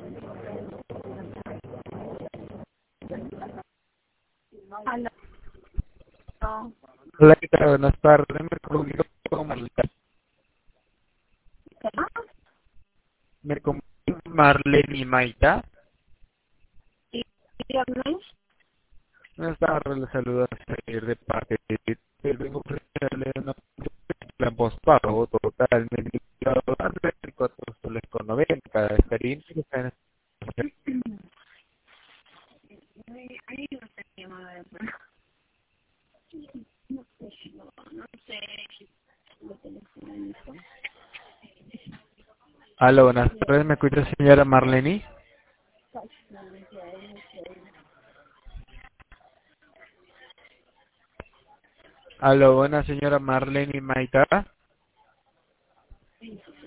Aló. Hola, ¿qué tal? Buenas tardes. Me comunico con Marlene. Me comunico con Marlene y Maita. Sí, dígame. Buenas tardes, les saludo a seguir de parte de vengo a ofrecerle una plan postpago totalmente de 4 soles con 90 cada experiencia que está en Ahí no sé qué llamada de verdad. No sé. Lo telefónico. Aló, buenas tardes. ¿Me escucha señora Marlene? Aló, buenas señora Marlene y Maita.